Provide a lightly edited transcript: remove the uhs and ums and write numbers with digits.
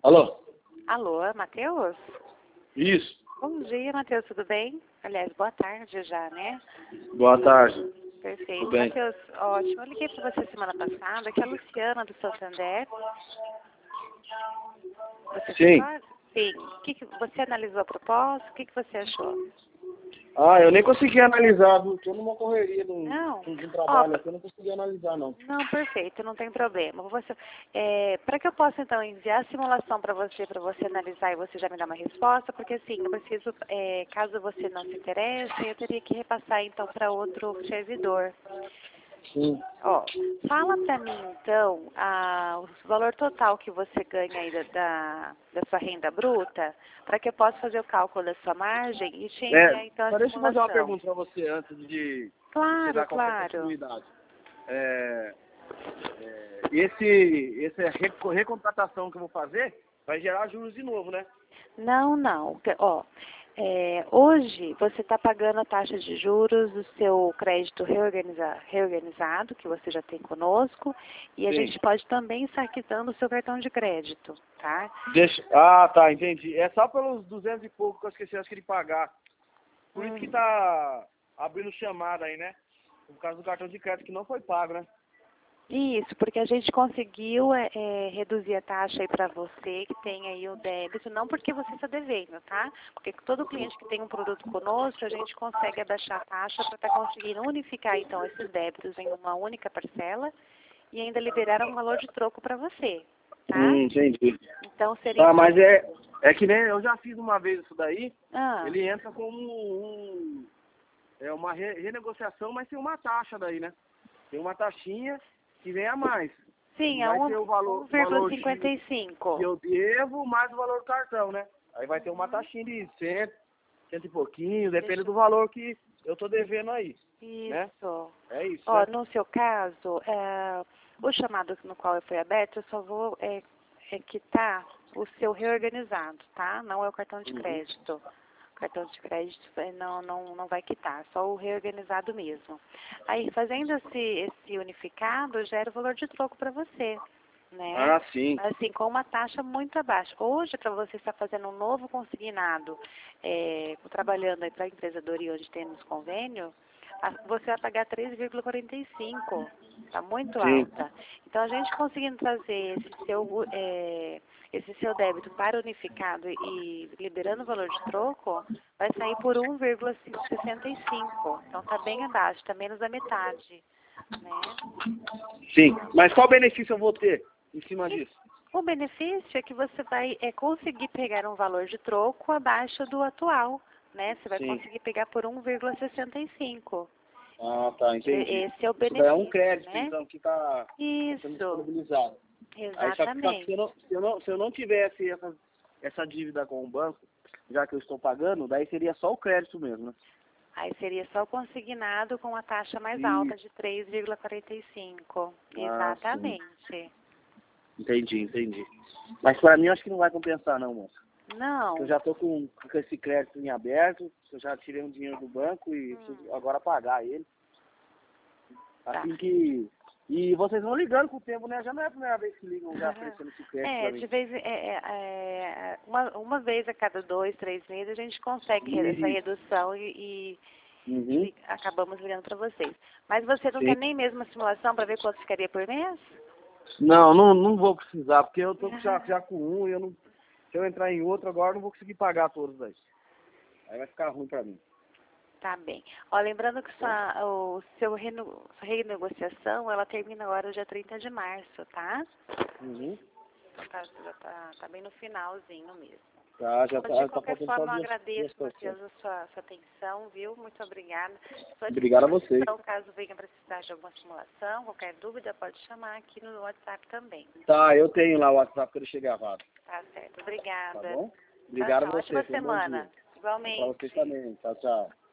Alô? Alô, Matheus? Isso. Bom dia, Matheus, tudo bem? Aliás, boa tarde já, né? Boa tarde. Perfeito. Tudo bem? Matheus, ótimo. Eu liguei para você semana passada, que é a Luciana do Santander. Você Sim. recorda? Sim. Você analisou a proposta? O que você achou? Eu nem consegui analisar, viu? Tô numa correria de Não. um trabalho aqui, eu não consegui analisar, não. Não, perfeito, não tem problema. Para que eu possa, então, enviar a simulação para você analisar e você já me dar uma resposta, porque, assim, eu preciso, caso você não se interesse, eu teria que repassar, então, para outro servidor. Sim. Ó, fala para mim, então, o valor total que você ganha aí da sua renda bruta, para que eu possa fazer o cálculo da sua margem e te enviar, então, Só a deixa eu fazer uma simulação. pergunta para você antes de você Claro, dar qualquer claro. continuidade. Essa recontratação que eu vou fazer vai gerar juros de novo, né? Não, não. Ó, hoje você está pagando a taxa de juros do seu crédito reorganizado, que você já tem conosco, e a Sim. gente pode também estar quitando o seu cartão de crédito, tá? Tá, entendi. É só pelos 200 e pouco que eu esqueci, acho que de pagar. Por isso que tá abrindo chamada aí, né? Por causa do cartão de crédito que não foi pago, né? Isso, porque a gente conseguiu reduzir a taxa aí para você que tem aí o débito, não porque você está devendo, tá? Porque todo cliente que tem um produto conosco, a gente consegue abaixar a taxa para estar conseguindo unificar então esses débitos em uma única parcela e ainda liberar um valor de troco para você, tá? Entendi. Então seria... Tá, mas é que nem eu já fiz uma vez isso daí, ele entra como uma renegociação, mas tem uma taxa daí, né? Tem uma taxinha que vem a mais. Sim, é Vai ter o valor 1,55. que eu devo mais o valor do cartão, né? Aí vai ter uma taxinha de 100 e pouquinho, depende do valor que eu tô devendo aí. Isso. Né? É isso, Ó, né? no seu caso, o chamado no qual foi aberto, eu só vou quitar o seu reorganizado, tá? Não é o cartão de crédito. O cartão de crédito não vai quitar, só o reorganizado mesmo. Aí, fazendo esse unificado, gera o valor de troco para você, né? Sim. Assim, com uma taxa muito abaixo. Hoje, para você estar fazendo um novo consignado, trabalhando aí para a empresa Dori, onde temos convênio, você vai pagar 3,45. Está muito Sim. alta. Então, a gente conseguindo trazer esse seu débito para unificado e liberando o valor de troco, vai sair por 1,65. Então, está bem abaixo, está menos da metade, né? Sim. Mas qual benefício eu vou ter em cima disso? O benefício é que você vai conseguir pegar um valor de troco abaixo do atual, né? Você vai conseguir pegar por 1,65. Tá, entendi. Esse é o Isso benefício, daí é um crédito, né? então, que tá sendo Isso, disponibilizado. Aí só que exatamente. se eu não tivesse essa dívida com o banco, já que eu estou pagando, daí seria só o crédito mesmo, né? Aí seria só o consignado com a taxa mais alta de 3,45. Exatamente. Entendi. Mas para mim, eu acho que não vai compensar, não, moça. Não. Eu já tô com esse crédito em aberto, eu já tirei um dinheiro do banco e preciso agora pagar ele. Assim que... E vocês vão ligando com o tempo, né? Já não é a primeira vez que ligam já oferecendo esse crédito pra mim. De vez uma vez a cada 2, 3 meses a gente consegue essa redução e acabamos ligando para vocês. Mas você não quer nem mesmo a simulação para ver quanto ficaria por mês? Não vou precisar, porque eu tô já com um e se eu entrar em outro agora eu não vou conseguir pagar todos aí. Aí vai ficar ruim pra mim. Tá bem. Ó, lembrando que sua renegociação, ela termina agora dia 30 de março, tá? Tá bem no finalzinho mesmo. Já Mas, de qualquer forma, eu agradeço, Matheus, a sua atenção, viu? Muito obrigada. Obrigado a vocês. Então, caso venha precisar de alguma simulação, qualquer dúvida, pode chamar aqui no WhatsApp também. Tá, eu tenho lá o WhatsApp que eu deixei gravado. Tá certo. Obrigada. Tá bom? Obrigado a você. Ótima semana. Igualmente. Pra vocês também. Tchau.